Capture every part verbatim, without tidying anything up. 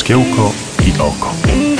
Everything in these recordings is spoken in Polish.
Szkiełko i oko.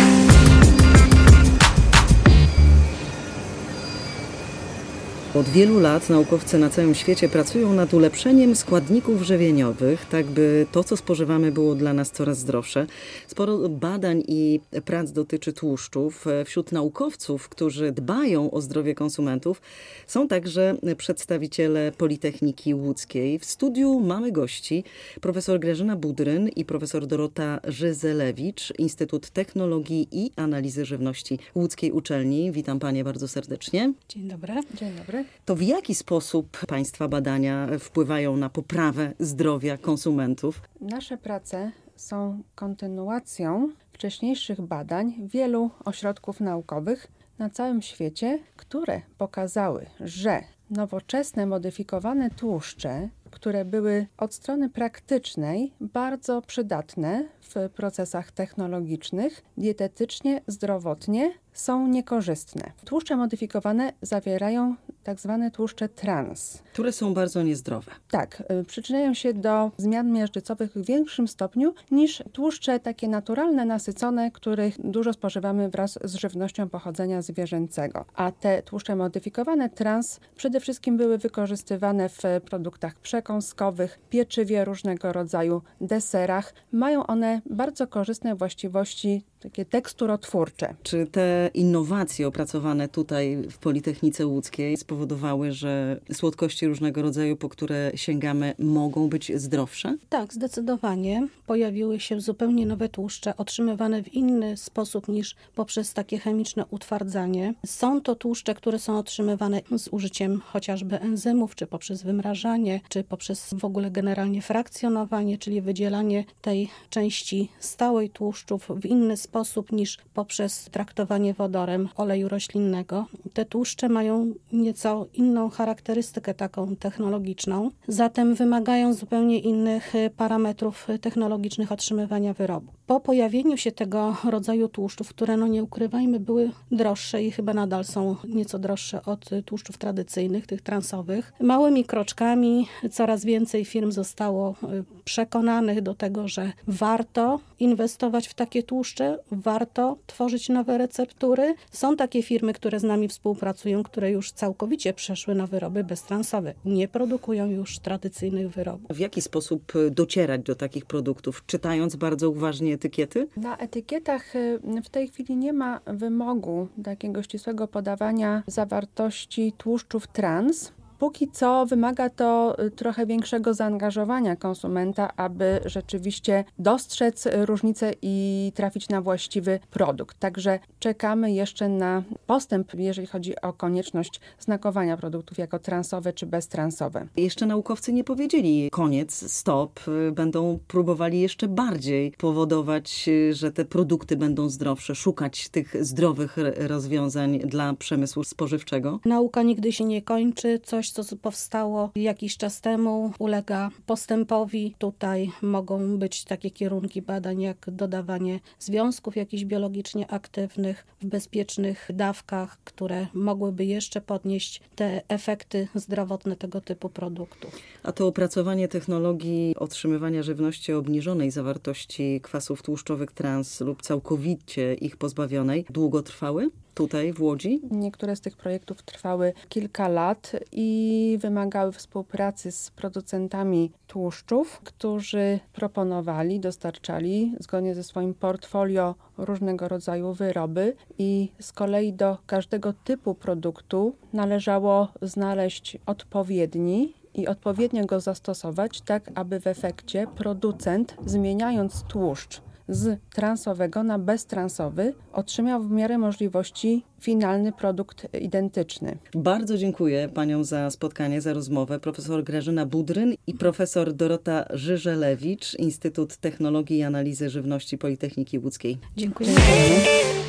Od wielu lat naukowcy na całym świecie pracują nad ulepszeniem składników żywieniowych, tak by to, co spożywamy, było dla nas coraz zdrowsze. Sporo badań i prac dotyczy tłuszczów. Wśród naukowców, którzy dbają o zdrowie konsumentów, są także przedstawiciele Politechniki Łódzkiej. W studiu mamy gości, profesor Grażyna Budryn i profesor Dorota Żyzelewicz, Instytut Technologii i Analizy Żywności Łódzkiej Uczelni. Witam panie bardzo serdecznie. Dzień dobry. Dzień dobry. To w jaki sposób państwa badania wpływają na poprawę zdrowia konsumentów? Nasze prace są kontynuacją wcześniejszych badań wielu ośrodków naukowych na całym świecie, które pokazały, że nowoczesne, modyfikowane tłuszcze, które były od strony praktycznej bardzo przydatne w procesach technologicznych, dietetycznie, zdrowotnie są niekorzystne. Tłuszcze modyfikowane zawierają tak zwane tłuszcze trans. Które są bardzo niezdrowe. Tak, przyczyniają się do zmian miażdżycowych w większym stopniu niż tłuszcze takie naturalne, nasycone, których dużo spożywamy wraz z żywnością pochodzenia zwierzęcego. A te tłuszcze modyfikowane trans przede wszystkim były wykorzystywane w produktach przekąskowych, pieczywie różnego rodzaju, deserach. Mają one bardzo korzystne właściwości takie teksturotwórcze. Czy te innowacje opracowane tutaj w Politechnice Łódzkiej spowodowały, że słodkości różnego rodzaju, po które sięgamy, mogą być zdrowsze? Tak, zdecydowanie. Pojawiły się zupełnie nowe tłuszcze, otrzymywane w inny sposób niż poprzez takie chemiczne utwardzanie. Są to tłuszcze, które są otrzymywane z użyciem chociażby enzymów, czy poprzez wymrażanie, czy poprzez w ogóle generalnie frakcjonowanie, czyli wydzielanie tej części stałej tłuszczów w inny sposób. sposób niż poprzez traktowanie wodorem oleju roślinnego. Te tłuszcze mają nieco inną charakterystykę taką technologiczną, zatem wymagają zupełnie innych parametrów technologicznych otrzymywania wyrobu. Po pojawieniu się tego rodzaju tłuszczów, które no nie ukrywajmy były droższe i chyba nadal są nieco droższe od tłuszczów tradycyjnych, tych transowych, małymi kroczkami coraz więcej firm zostało przekonanych do tego, że warto inwestować w takie tłuszcze, warto tworzyć nowe receptury. Są takie firmy, które z nami współpracują, które już całkowicie przeszły na wyroby beztransowe. Nie produkują już tradycyjnych wyrobów. W jaki sposób docierać do takich produktów, czytając bardzo uważnie etykiety? Na etykietach w tej chwili nie ma wymogu takiego ścisłego podawania zawartości tłuszczów trans. Póki co wymaga to trochę większego zaangażowania konsumenta, aby rzeczywiście dostrzec różnicę i trafić na właściwy produkt. Także czekamy jeszcze na postęp, jeżeli chodzi o konieczność znakowania produktów jako transowe czy beztransowe. Jeszcze naukowcy nie powiedzieli koniec, stop. Będą próbowali jeszcze bardziej powodować, że te produkty będą zdrowsze, szukać tych zdrowych rozwiązań dla przemysłu spożywczego. Nauka nigdy się nie kończy. Coś, co powstało jakiś czas temu, ulega postępowi. Tutaj mogą być takie kierunki badań, jak dodawanie związków jakichś biologicznie aktywnych w bezpiecznych dawkach, które mogłyby jeszcze podnieść te efekty zdrowotne tego typu produktów. A to opracowanie technologii otrzymywania żywności o obniżonej zawartości kwasów tłuszczowych trans lub całkowicie ich pozbawionej długo trwały? Tutaj w Łodzi? Niektóre z tych projektów trwały kilka lat i wymagały współpracy z producentami tłuszczów, którzy proponowali, dostarczali zgodnie ze swoim portfolio różnego rodzaju wyroby i z kolei do każdego typu produktu należało znaleźć odpowiedni i odpowiednio go zastosować, tak aby w efekcie producent, zmieniając tłuszcz z transowego na beztransowy, otrzymał w miarę możliwości finalny produkt identyczny. Bardzo dziękuję paniom za spotkanie, za rozmowę. Profesor Grażyna Budryn i profesor Dorota Żyzelewicz, Instytut Technologii i Analizy Żywności Politechniki Łódzkiej. Dziękuję. Dziękuję.